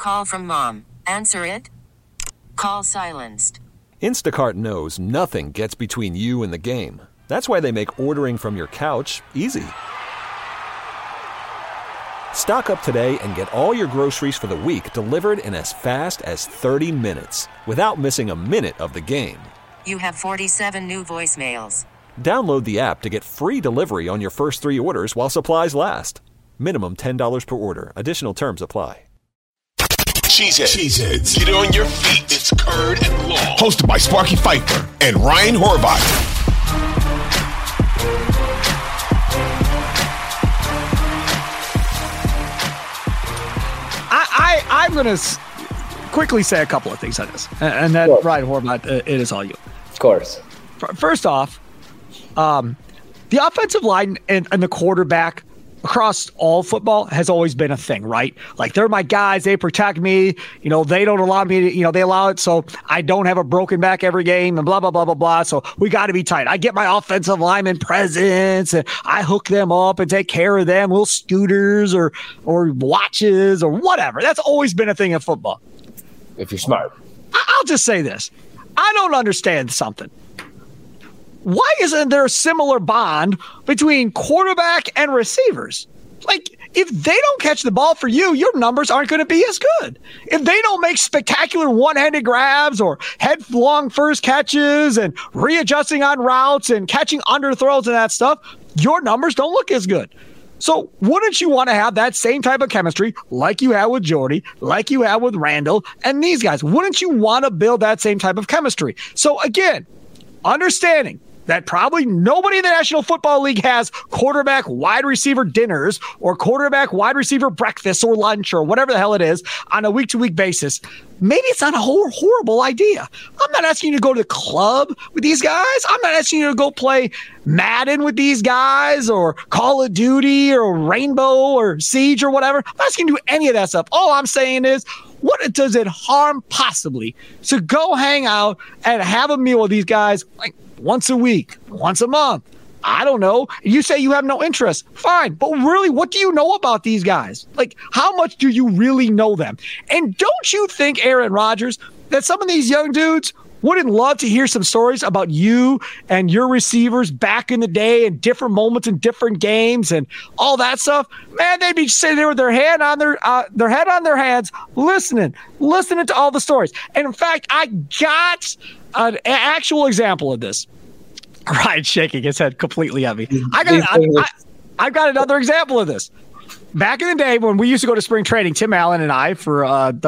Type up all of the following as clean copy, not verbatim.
call from mom. Answer it. Call silenced. Instacart knows nothing gets between you and the game. That's why they make ordering from your couch easy. Stock up today and get all your groceries for the week delivered in as fast as 30 minutes without missing a minute of the game. You have 47 new voicemails. Download the app to get free delivery on your first 3 orders while supplies last. Minimum $10 per order. Additional terms apply. Cheeseheads. Get on your feet. It's Curd and Long. Hosted by Sparky Fifer and Ryan Horvath. I'm going to quickly say a couple of things on this. And then, Ryan Horvath, it is all you. Of course. First off, the offensive line and the quarterback across all football has always been a thing, right? Like, they're my guys. They protect me. You know, they don't allow me to, they allow it so I don't have a broken back every game and blah, blah, blah, blah, blah. So we got to be tight. I get my offensive lineman presents and I hook them up and take care of them, little scooters or watches or whatever. That's always been a thing in football. If you're smart. I'll just say this. I don't understand something. Why isn't there a similar bond between quarterback and receivers? Like, if they don't catch the ball for you, your numbers aren't going to be as good. If they don't make spectacular one-handed grabs or headlong first catches and readjusting on routes and catching underthrows and that stuff, your numbers don't look as good. So wouldn't you want to have that same type of chemistry like you had with Jordy, like you had with Randall and these guys? Wouldn't you want to build that same type of chemistry? So again, understanding that probably nobody in the National Football League has quarterback wide receiver dinners or quarterback wide receiver breakfast or lunch or whatever the hell it is on a week-to-week basis. Maybe it's not a horrible idea. I'm not asking you to go to the club with these guys. I'm not asking you to go play Madden with these guys or Call of Duty or Rainbow or Siege or whatever. I'm not asking you to do any of that stuff. All I'm saying is, what does it harm possibly to go hang out and have a meal with these guys like once a week, once a month? I don't know. You say you have no interest. Fine. But really, what do you know about these guys? Like, how much do you really know them? And don't you think, Aaron Rodgers, that some of these young dudes wouldn't love to hear some stories about you and your receivers back in the day and different moments in different games and all that stuff? Man, they'd be sitting there with their head on their hands, listening to all the stories. And in fact, I got an actual example of this. Ryan's shaking his head completely at me. I've got another example of this. Back in the day when we used to go to spring training, Tim Allen and I for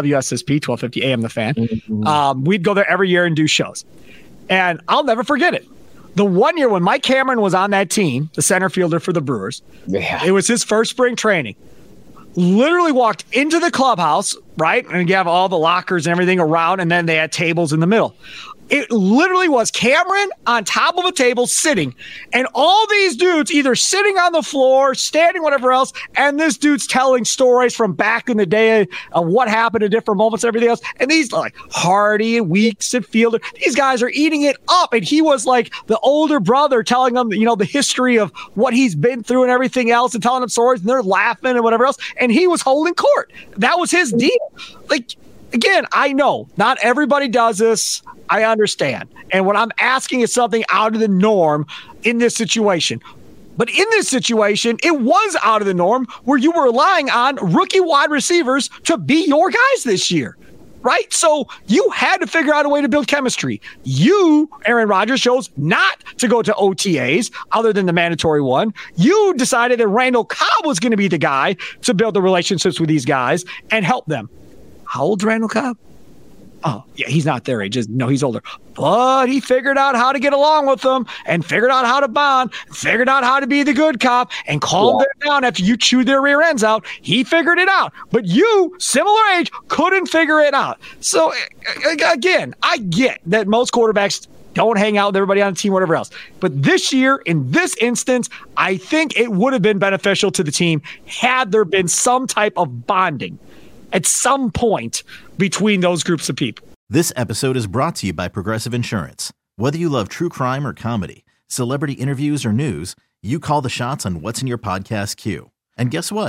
WSSP 1250 AM The Fan, we'd go there every year and do shows. And I'll never forget it. The one year when Mike Cameron was on that team, the center fielder for the Brewers, It was his first spring training. Literally walked into the clubhouse, right? And you have all the lockers and everything around, and then they had tables in the middle. It literally was Cameron on top of a table sitting, and all these dudes either sitting on the floor, standing, whatever else, and this dude's telling stories from back in the day of what happened at different moments and everything else. And these like Hardy and Weeks and Fielder, these guys are eating it up. And he was like the older brother telling them, the history of what he's been through and everything else and telling them stories, and they're laughing and whatever else. And he was holding court. That was his deal. Like, again, I know not everybody does this. I understand. And what I'm asking is something out of the norm in this situation. But in this situation, it was out of the norm where you were relying on rookie wide receivers to be your guys this year, right? So you had to figure out a way to build chemistry. You, Aaron Rodgers, chose not to go to OTAs other than the mandatory one. You decided that Randall Cobb was going to be the guy to build the relationships with these guys and help them. How old's Randall Cobb? Oh, yeah, he's not their age. He's older. But he figured out how to get along with them and figured out how to bond, figured out how to be the good cop and calm them down after you chewed their rear ends out. He figured it out. But you, similar age, couldn't figure it out. So, again, I get that most quarterbacks don't hang out with everybody on the team, whatever else. But this year, in this instance, I think it would have been beneficial to the team had there been some type of bonding at some point between those groups of people. This episode is brought to you by Progressive Insurance. Whether you love true crime or comedy, celebrity interviews or news, you call the shots on what's in your podcast queue. And guess what?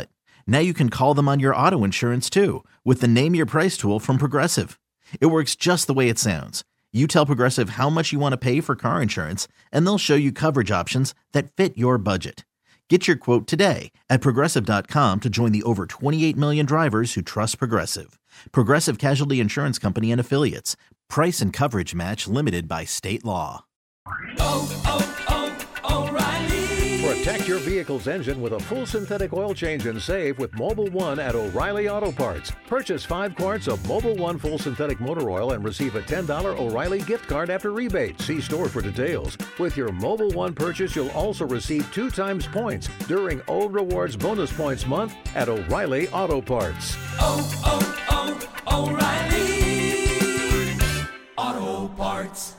Now you can call them on your auto insurance too with the Name Your Price tool from Progressive. It works just the way it sounds. You tell Progressive how much you want to pay for car insurance, and they'll show you coverage options that fit your budget. Get your quote today at Progressive.com to join the over 28 million drivers who trust Progressive. Progressive Casualty Insurance Company and Affiliates. Price and coverage match limited by state law. O'Reilly. Protect your vehicle's engine with a full synthetic oil change and save with Mobil 1 at O'Reilly Auto Parts. Purchase 5 quarts of Mobil 1 full synthetic motor oil and receive a $10 O'Reilly gift card after rebate. See store for details. With your Mobil 1 purchase, you'll also receive 2 times points during O Rewards Bonus Points Month at O'Reilly Auto Parts. O'Reilly Auto Parts.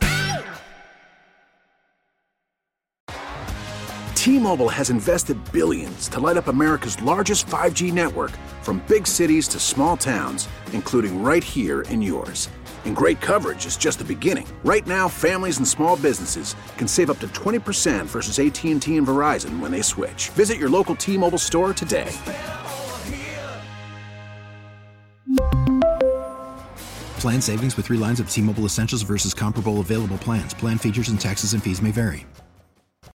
T-Mobile has invested billions to light up America's largest 5G network, from big cities to small towns, including right here in yours. And great coverage is just the beginning. Right now, families and small businesses can save up to 20% versus AT&T and Verizon when they switch. Visit your local T-Mobile store today. Plan savings with 3 lines of T-Mobile Essentials versus comparable available plans. Plan features and taxes and fees may vary.